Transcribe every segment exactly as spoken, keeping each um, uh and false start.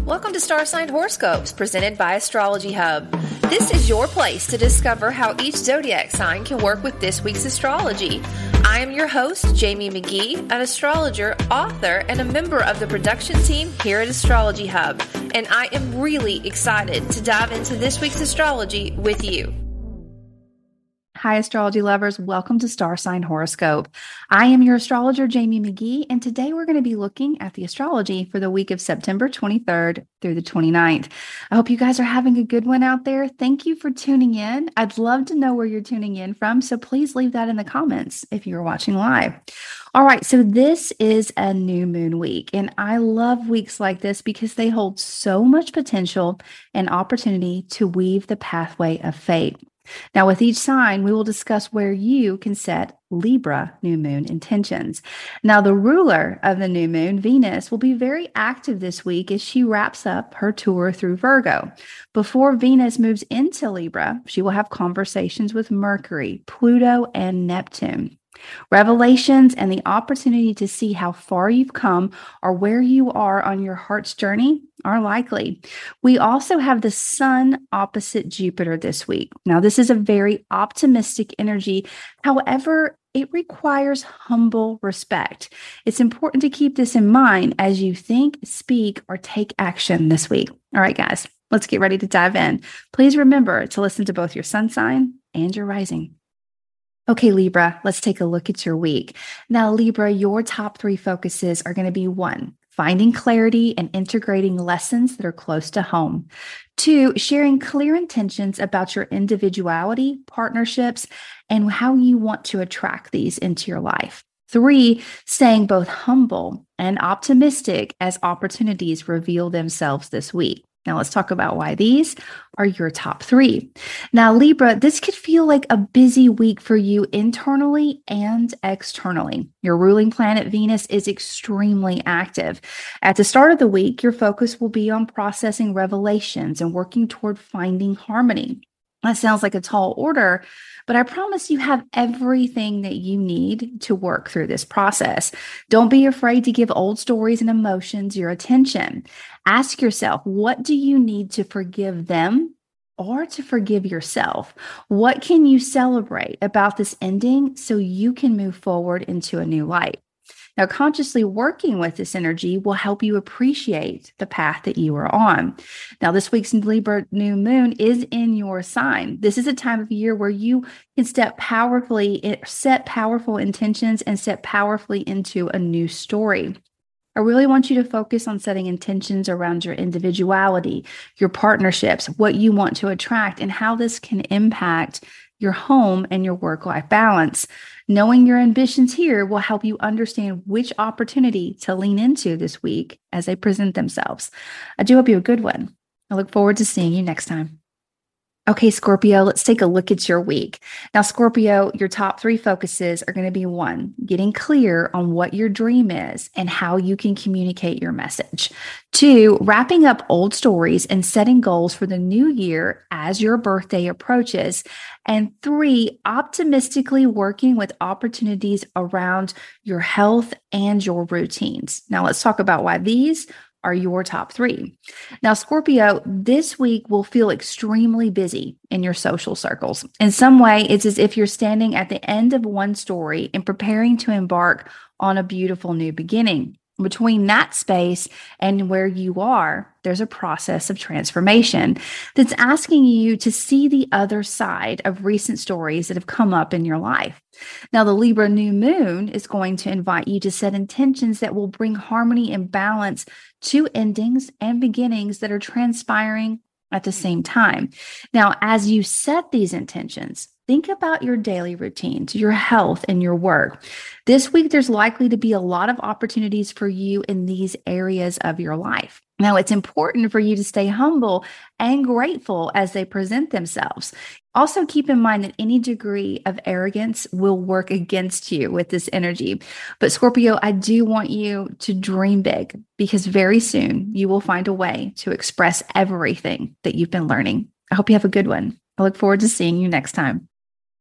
Welcome to Star Sign Horoscopes, presented by Astrology Hub. This is your place to discover how each zodiac sign can work with this week's astrology. I am your host, Jamie McGee, an astrologer, author, and a member of the production team here at Astrology Hub, and I am really excited to dive into this week's astrology with you. Hi, astrology lovers. Welcome to Star Sign Horoscope. I am your astrologer, Jamie McGee, and today we're going to be looking at the astrology for the week of September twenty-third through the twenty-ninth. I hope you guys are having a good one out there. Thank you for tuning in. I'd love to know where you're tuning in from, so please leave that in the comments if you're watching live. All right, so this is a new moon week, and I love weeks like this because they hold so much potential and opportunity to weave the pathway of fate. Now, with each sign, we will discuss where you can set Libra new moon intentions. Now, the ruler of the new moon, Venus, will be very active this week as she wraps up her tour through Virgo. Before Venus moves into Libra, she will have conversations with Mercury, Pluto, and Neptune. Revelations and the opportunity to see how far you've come or where you are on your heart's journey are likely. We also have the sun opposite Jupiter this week. Now, this is a very optimistic energy. However, it requires humble respect. It's important to keep this in mind as you think, speak, or take action this week. All right, guys, let's get ready to dive in. Please remember to listen to both your sun sign and your rising. Okay, Libra, let's take a look at your week. Now, Libra, your top three focuses are going to be one, finding clarity and integrating lessons that are close to home. Two, sharing clear intentions about your individuality, partnerships, and how you want to attract these into your life. Three, staying both humble and optimistic as opportunities reveal themselves this week. Now, let's talk about why these are your top three. Now, Libra, this could feel like a busy week for you internally and externally. Your ruling planet, Venus, is extremely active. At the start of the week, your focus will be on processing revelations and working toward finding harmony. That sounds like a tall order, but I promise you have everything that you need to work through this process. Don't be afraid to give old stories and emotions your attention. Ask yourself, what do you need to forgive them or to forgive yourself? What can you celebrate about this ending so you can move forward into a new light? Now, consciously working with this energy will help you appreciate the path that you are on. Now, this week's Libra new moon is in your sign. This is a time of year where you can step powerfully, set powerful intentions and step powerfully into a new story. I really want you to focus on setting intentions around your individuality, your partnerships, what you want to attract, and how this can impact your home and your work-life balance. Knowing your ambitions here will help you understand which opportunity to lean into this week as they present themselves. I do hope you have a good one. I look forward to seeing you next time. Okay, Scorpio, let's take a look at your week. Now, Scorpio, your top three focuses are going to be one, getting clear on what your dream is and how you can communicate your message. Two, wrapping up old stories and setting goals for the new year as your birthday approaches. And three, optimistically working with opportunities around your health and your routines. Now, let's talk about why these are your top three. Now, Scorpio, this week will feel extremely busy in your social circles. In some way, it's as if you're standing at the end of one story and preparing to embark on a beautiful new beginning. Between that space and where you are, there's a process of transformation that's asking you to see the other side of recent stories that have come up in your life. Now, the Libra new moon is going to invite you to set intentions that will bring harmony and balance to endings and beginnings that are transpiring at the same time. Now, as you set these intentions, think about your daily routines, your health, and your work. This week, there's likely to be a lot of opportunities for you in these areas of your life. Now, it's important for you to stay humble and grateful as they present themselves. Also, keep in mind that any degree of arrogance will work against you with this energy. But Scorpio, I do want you to dream big because very soon you will find a way to express everything that you've been learning. I hope you have a good one. I look forward to seeing you next time.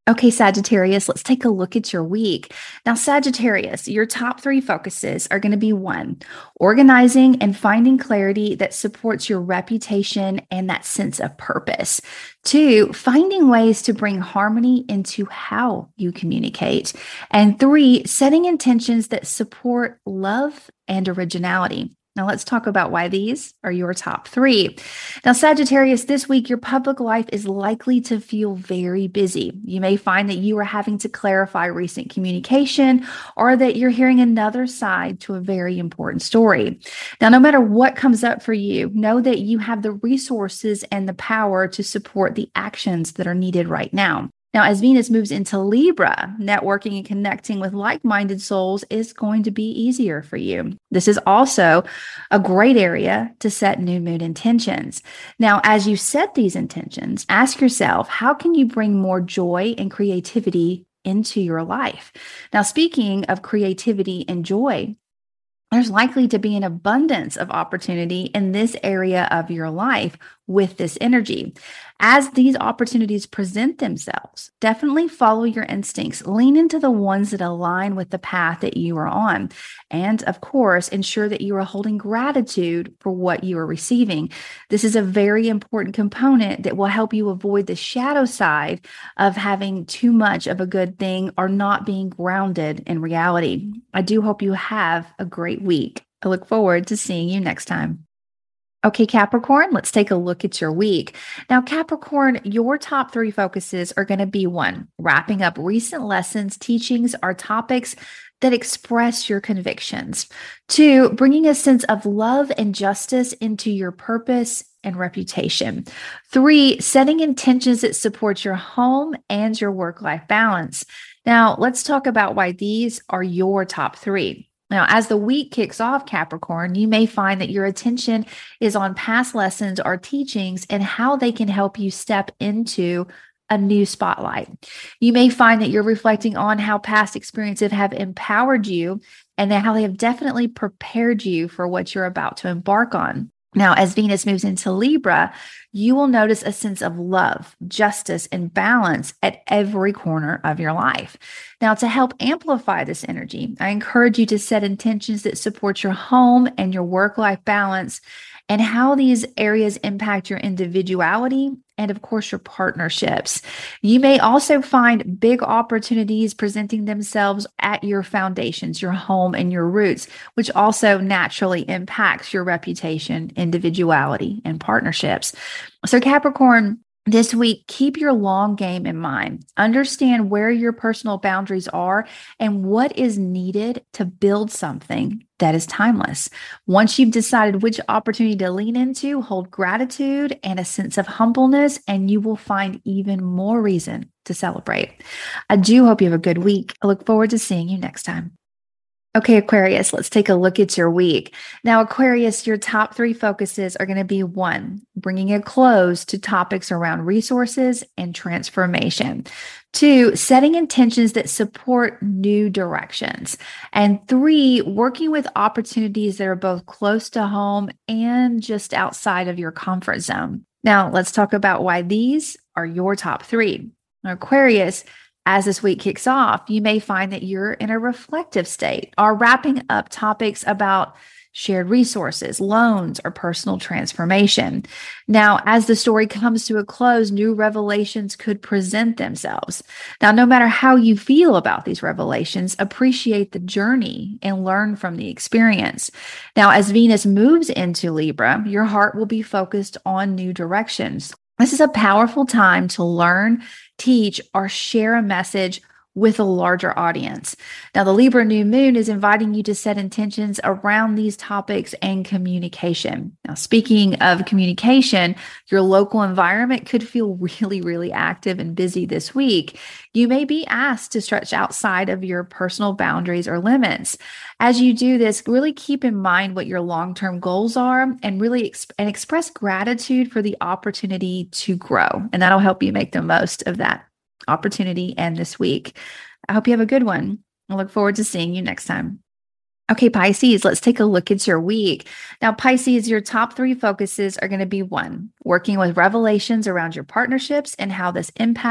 Okay, Sagittarius, let's take a look at your week. Now, Sagittarius, your top three focuses are going to be one, organizing and finding clarity that supports your reputation and that sense of purpose. Two, finding ways to bring harmony into how you communicate. And three, setting intentions that support love and originality. Now, let's talk about why these are your top three. Now, Sagittarius, this week, your public life is likely to feel very busy. You may find that you are having to clarify recent communication or that you're hearing another side to a very important story. Now, no matter what comes up for you, know that you have the resources and the power to support the actions that are needed right now. Now, as Venus moves into Libra, networking and connecting with like-minded souls is going to be easier for you. This is also a great area to set new moon intentions. Now, as you set these intentions, ask yourself, how can you bring more joy and creativity into your life? Now, speaking of creativity and joy, there's likely to be an abundance of opportunity in this area of your life with this energy. As these opportunities present themselves, definitely follow your instincts. Lean into the ones that align with the path that you are on. And of course, ensure that you are holding gratitude for what you are receiving. This is a very important component that will help you avoid the shadow side of having too much of a good thing or not being grounded in reality. I do hope you have a great week. I look forward to seeing you next time. Okay, Capricorn, let's take a look at your week. Now, Capricorn, your top three focuses are going to be one, wrapping up recent lessons, teachings, or topics that express your convictions. Two, bringing a sense of love and justice into your purpose and reputation. Three, setting intentions that support your home and your work-life balance. Now, let's talk about why these are your top three. Now, as the week kicks off, Capricorn, you may find that your attention is on past lessons or teachings and how they can help you step into a new spotlight. You may find that you're reflecting on how past experiences have empowered you and how they have definitely prepared you for what you're about to embark on. Now, as Venus moves into Libra, you will notice a sense of love, justice, and balance at every corner of your life. Now, to help amplify this energy, I encourage you to set intentions that support your home and your work-life balance and how these areas impact your individuality and, of course, your partnerships. You may also find big opportunities presenting themselves at your foundations, your home, and your roots, which also naturally impacts your reputation, individuality, and partnerships. So, Capricorn, this week, keep your long game in mind. Understand where your personal boundaries are and what is needed to build something that is timeless. Once you've decided which opportunity to lean into, hold gratitude and a sense of humbleness, and you will find even more reason to celebrate. I do hope you have a good week. I look forward to seeing you next time. Okay, Aquarius, let's take a look at your week. Now, Aquarius, your top three focuses are going to be one, bringing a close to topics around resources and transformation. Two, setting intentions that support new directions. And three, working with opportunities that are both close to home and just outside of your comfort zone. Now, let's talk about why these are your top three. Now, Aquarius, as this week kicks off, you may find that you're in a reflective state or wrapping up topics about shared resources, loans, or personal transformation. Now, as the story comes to a close, new revelations could present themselves. Now, no matter how you feel about these revelations, appreciate the journey and learn from the experience. Now, as Venus moves into Libra, your heart will be focused on new directions. This is a powerful time to learn, teach, or share a message with a larger audience. Now, the Libra new moon is inviting you to set intentions around these topics and communication. Now, speaking of communication, your local environment could feel really, really active and busy this week. You may be asked to stretch outside of your personal boundaries or limits. As you do this, really keep in mind what your long-term goals are and really exp- and express gratitude for the opportunity to grow. And that'll help you make the most of that opportunity and this week. I hope you have a good one. I look forward to seeing you next time. Okay, Pisces, let's take a look at your week. Now, Pisces, your top three focuses are going to be one, working with revelations around your partnerships and how this impacts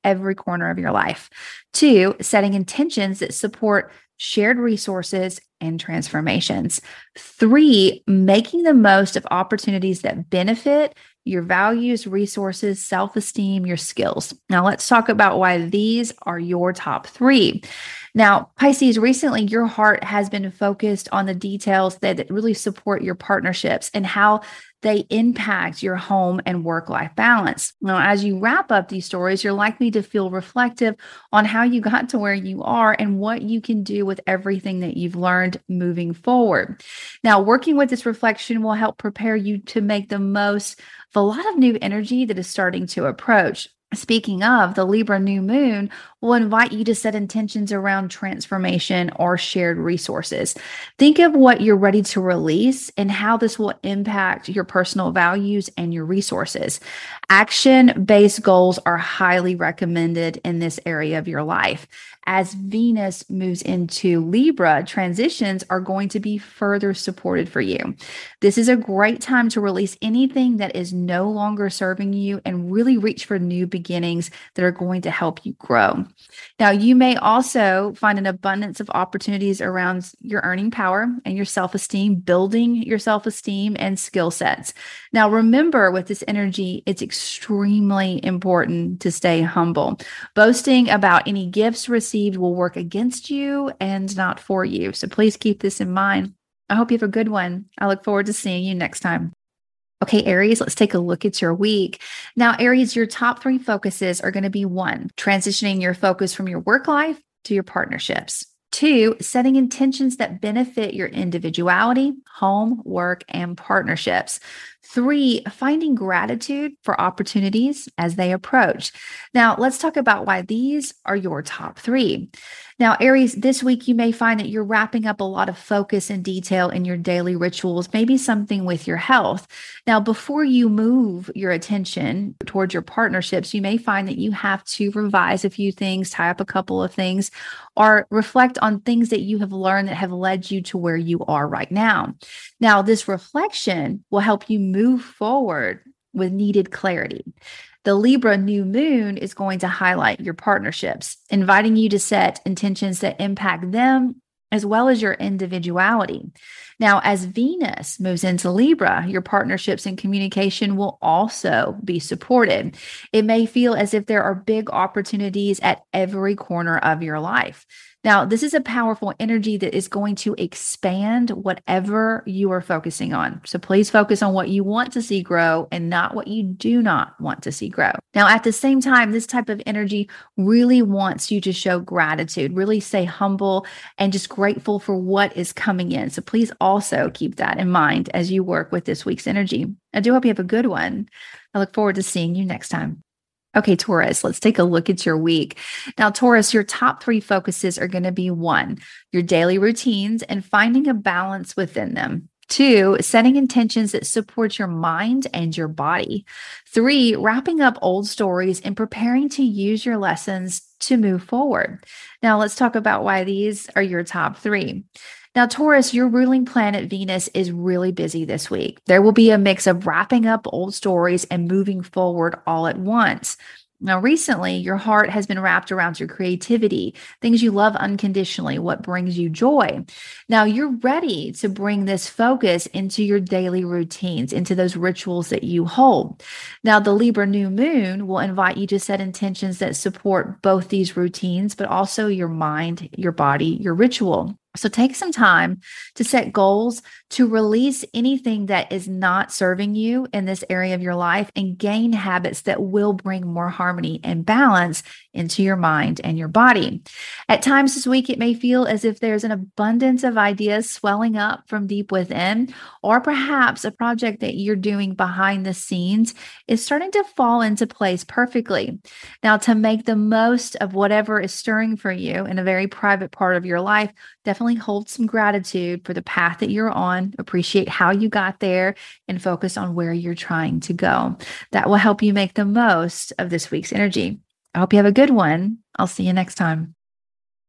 every corner of your life. Two, setting intentions that support shared resources and transformations. Three, making the most of opportunities that benefit your values, resources, self-esteem, your skills. Now, let's talk about why these are your top three. Now, Pisces, recently your heart has been focused on the details that, that really support your partnerships and how they impact your home and work-life balance. Now, as you wrap up these stories, you're likely to feel reflective on how you got to where you are and what you can do with everything that you've learned moving forward. Now, working with this reflection will help prepare you to make the most of a lot of new energy that is starting to approach. Speaking of, the Libra new moon will invite you to set intentions around transformation or shared resources. Think of what you're ready to release and how this will impact your personal values and your resources. Action-based goals are highly recommended in this area of your life. As Venus moves into Libra, transitions are going to be further supported for you. This is a great time to release anything that is no longer serving you and really reach for new beginnings that are going to help you grow. Now, you may also find an abundance of opportunities around your earning power and your self-esteem, building your self-esteem and skill sets. Now, remember with this energy, it's extremely important to stay humble. Boasting about any gifts received will work against you and not for you. So please keep this in mind. I hope you have a good one. I look forward to seeing you next time. Okay, Aries, let's take a look at your week. Now, Aries, your top three focuses are going to be one, transitioning your focus from your work life to your partnerships. Two, setting intentions that benefit your individuality, home, work, and partnerships. Three, finding gratitude for opportunities as they approach. Now, let's talk about why these are your top three. Now, Aries, this week you may find that you're wrapping up a lot of focus and detail in your daily rituals, maybe something with your health. Now, before you move your attention towards your partnerships, you may find that you have to revise a few things, tie up a couple of things, or reflect on things that you have learned that have led you to where you are right now. Now, this reflection will help you move forward with needed clarity. The Libra new moon is going to highlight your partnerships, inviting you to set intentions that impact them as well as your individuality. Now, as Venus moves into Libra, your partnerships and communication will also be supported. It may feel as if there are big opportunities at every corner of your life. Now, this is a powerful energy that is going to expand whatever you are focusing on. So please focus on what you want to see grow and not what you do not want to see grow. Now, at the same time, this type of energy really wants you to show gratitude, really stay humble and just grateful for what is coming in. So please also keep that in mind as you work with this week's energy. I do hope you have a good one. I look forward to seeing you next time. Okay, Taurus, let's take a look at your week. Now, Taurus, your top three focuses are going to be one, your daily routines and finding a balance within them. Two, setting intentions that support your mind and your body. Three, wrapping up old stories and preparing to use your lessons to move forward. Now, let's talk about why these are your top three. Now, Taurus, your ruling planet Venus is really busy this week. There will be a mix of wrapping up old stories and moving forward all at once. Now, recently, your heart has been wrapped around your creativity, things you love unconditionally, what brings you joy. Now, you're ready to bring this focus into your daily routines, into those rituals that you hold. Now, the Libra new moon will invite you to set intentions that support both these routines, but also your mind, your body, your ritual. So take some time to set goals to release anything that is not serving you in this area of your life and gain habits that will bring more harmony and balance into your mind and your body. At times this week, it may feel as if there's an abundance of ideas swelling up from deep within, or perhaps a project that you're doing behind the scenes is starting to fall into place perfectly. Now, to make the most of whatever is stirring for you in a very private part of your life, definitely hold some gratitude for the path that you're on, appreciate how you got there, and focus on where you're trying to go. That will help you make the most of this week's energy. I hope you have a good one. I'll see you next time.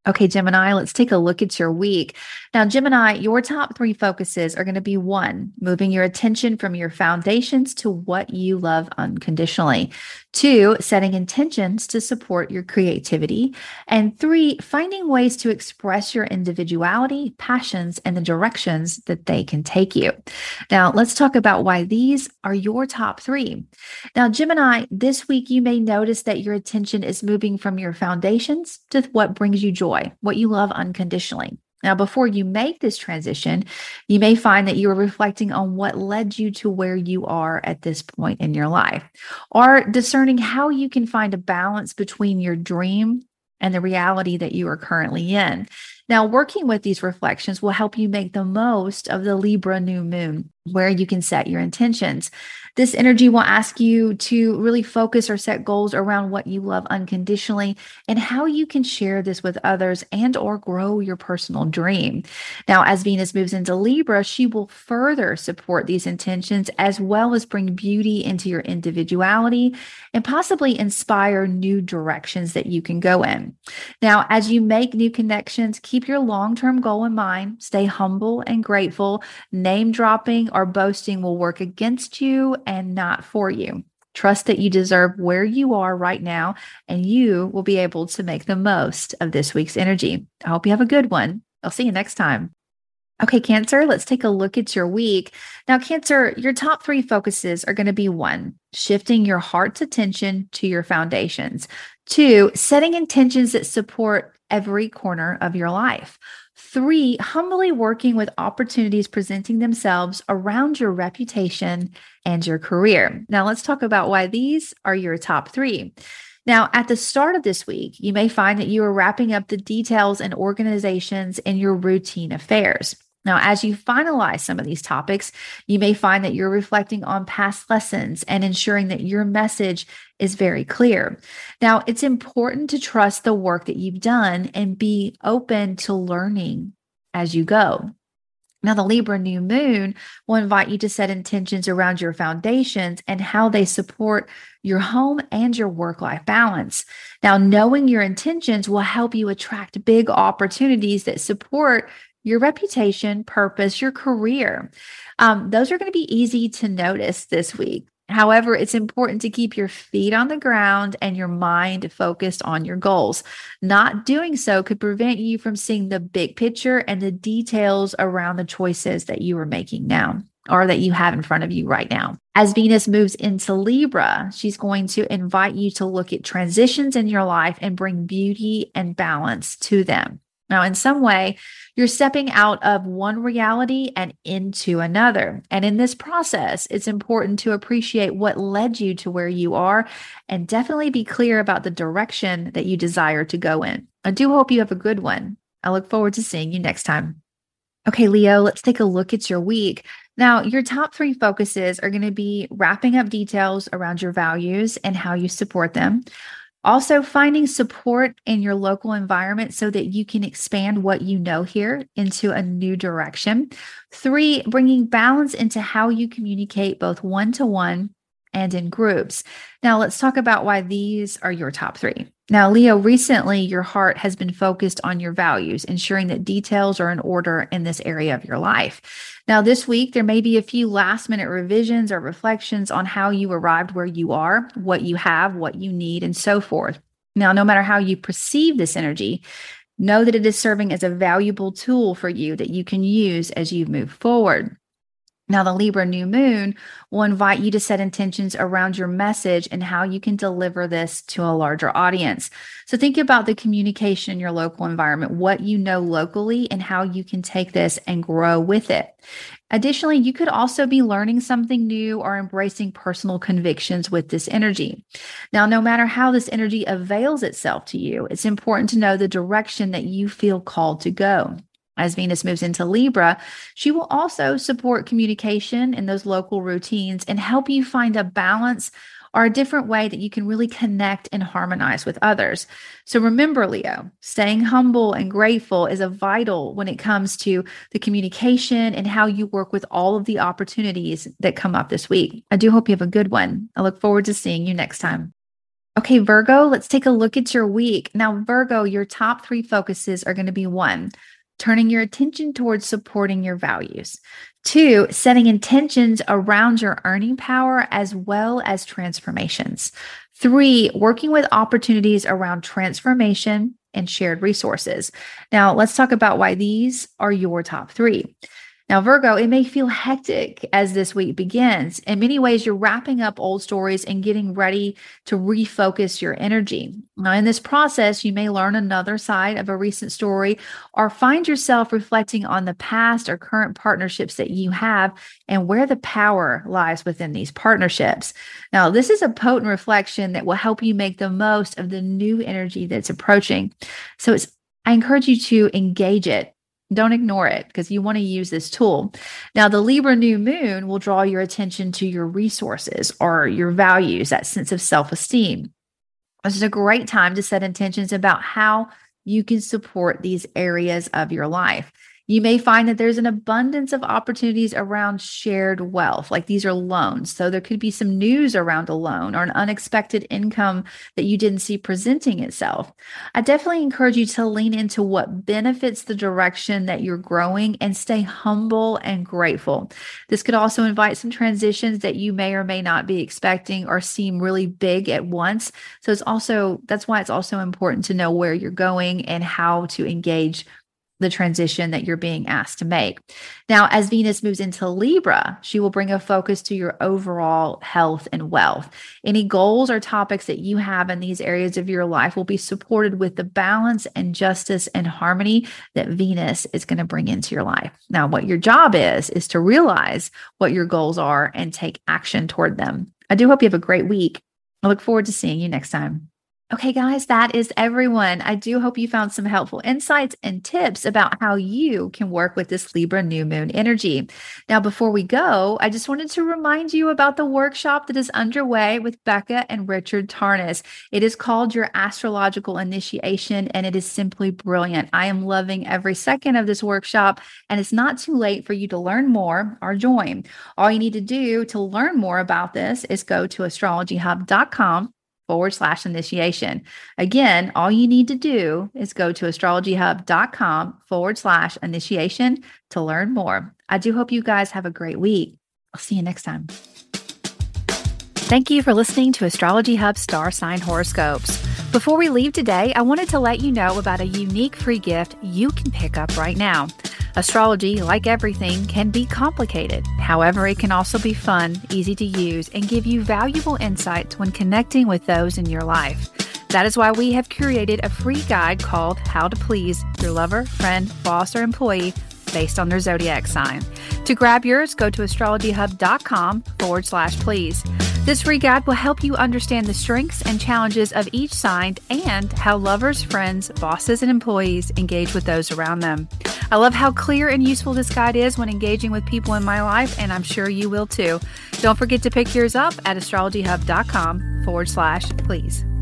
Okay, Gemini, let's take a look at your week. Now, Gemini, your top three focuses are going to be one, moving your attention from your foundations to what you love unconditionally. Two, setting intentions to support your creativity. And three, finding ways to express your individuality, passions, and the directions that they can take you. Now, let's talk about why these are your top three. Now, Gemini, this week you may notice that your attention is moving from your foundations to what brings you joy, what you love unconditionally. Now, before you make this transition, you may find that you are reflecting on what led you to where you are at this point in your life, or discerning how you can find a balance between your dream and the reality that you are currently in. Now, working with these reflections will help you make the most of the Libra new moon, where you can set your intentions. This energy will ask you to really focus or set goals around what you love unconditionally and how you can share this with others and or grow your personal dream. Now, as Venus moves into Libra, she will further support these intentions as well as bring beauty into your individuality and possibly inspire new directions that you can go in. Now, as you make new connections, keep your long-term goal in mind. Stay humble and grateful. Name dropping or boasting will work against you and not for you. Trust that you deserve where you are right now, and you will be able to make the most of this week's energy. I hope you have a good one. I'll see you next time. Okay, Cancer, let's take a look at your week. Now, Cancer, your top three focuses are going to be one, shifting your heart's attention to your foundations. Two, setting intentions that support every corner of your life. Three, humbly working with opportunities presenting themselves around your reputation and your career. Now, let's talk about why these are your top three. Now, at the start of this week, you may find that you are wrapping up the details and organizations in your routine affairs. Now, as you finalize some of these topics, you may find that you're reflecting on past lessons and ensuring that your message is very clear. Now, it's important to trust the work that you've done and be open to learning as you go. Now, the Libra new moon will invite you to set intentions around your foundations and how they support your home and your work-life balance. Now, knowing your intentions will help you attract big opportunities that support your reputation, purpose, your career. Um, those are going to be easy to notice this week. However, it's important to keep your feet on the ground and your mind focused on your goals. Not doing so could prevent you from seeing the big picture and the details around the choices that you are making now or that you have in front of you right now. As Venus moves into Libra, she's going to invite you to look at transitions in your life and bring beauty and balance to them. Now, in some way, you're stepping out of one reality and into another. And in this process, it's important to appreciate what led you to where you are and definitely be clear about the direction that you desire to go in. I do hope you have a good one. I look forward to seeing you next time. Okay, Leo, let's take a look at your week. Now, your top three focuses are going to be wrapping up details around your values and how you support them. Also, finding support in your local environment so that you can expand what you know here into a new direction. Three, bringing balance into how you communicate both one-to-one and in groups. Now, let's talk about why these are your top three. Now, Leo, recently your heart has been focused on your values, ensuring that details are in order in this area of your life. Now, this week, there may be a few last minute revisions or reflections on how you arrived where you are, what you have, what you need, and so forth. Now, no matter how you perceive this energy, know that it is serving as a valuable tool for you that you can use as you move forward. Now, the Libra new moon will invite you to set intentions around your message and how you can deliver this to a larger audience. So think about the communication in your local environment, what you know locally, and how you can take this and grow with it. Additionally, you could also be learning something new or embracing personal convictions with this energy. Now, no matter how this energy avails itself to you, it's important to know the direction that you feel called to go. As Venus moves into Libra, she will also support communication in those local routines and help you find a balance or a different way that you can really connect and harmonize with others. So remember, Leo, staying humble and grateful is a vital when it comes to the communication and how you work with all of the opportunities that come up this week. I do hope you have a good one. I look forward to seeing you next time. Okay, Virgo, let's take a look at your week. Now, Virgo, your top three focuses are going to be one, turning your attention towards supporting your values. Two, setting intentions around your earning power as well as transformations. Three, working with opportunities around transformation and shared resources. Now, let's talk about why these are your top three. Now, Virgo, it may feel hectic as this week begins. In many ways, you're wrapping up old stories and getting ready to refocus your energy. Now, in this process, you may learn another side of a recent story or find yourself reflecting on the past or current partnerships that you have and where the power lies within these partnerships. Now, this is a potent reflection that will help you make the most of the new energy that's approaching. So it's, I encourage you to engage it. Don't ignore it because you want to use this tool. Now, the Libra new moon will draw your attention to your resources or your values, that sense of self-esteem. This is a great time to set intentions about how you can support these areas of your life. You may find that there's an abundance of opportunities around shared wealth, like these are loans. So there could be some news around a loan or an unexpected income that you didn't see presenting itself. I definitely encourage you to lean into what benefits the direction that you're growing and stay humble and grateful. This could also invite some transitions that you may or may not be expecting or seem really big at once. So it's also, that's why it's also important to know where you're going and how to engage the transition that you're being asked to make. Now, as Venus moves into Libra, she will bring a focus to your overall health and wealth. Any goals or topics that you have in these areas of your life will be supported with the balance and justice and harmony that Venus is going to bring into your life. Now, what your job is, is to realize what your goals are and take action toward them. I do hope you have a great week. I look forward to seeing you next time. Okay, guys, that is everyone. I do hope you found some helpful insights and tips about how you can work with this Libra new moon energy. Now, before we go, I just wanted to remind you about the workshop that is underway with Becca and Richard Tarnas. It is called Your Astrological Initiation, and it is simply brilliant. I am loving every second of this workshop, and it's not too late for you to learn more or join. All you need to do to learn more about this is go to astrology hub dot com forward slash initiation. Again, all you need to do is go to astrology hub dot com forward slash initiation to learn more. I do hope you guys have a great week. I'll see you next time. Thank you for listening to Astrology Hub Star Sign Horoscopes. Before we leave today, I wanted to let you know about a unique free gift you can pick up right now. Astrology, like everything, can be complicated. However, it can also be fun, easy to use, and give you valuable insights when connecting with those in your life. That is why we have curated a free guide called How to Please Your Lover, Friend, Boss, or Employee based on their zodiac sign. To grab yours, go to astrology hub dot com forward slash please. This free guide will help you understand the strengths and challenges of each sign and how lovers, friends, bosses, and employees engage with those around them. I love how clear and useful this guide is when engaging with people in my life, and I'm sure you will too. Don't forget to pick yours up at astrology hub dot com forward slash please.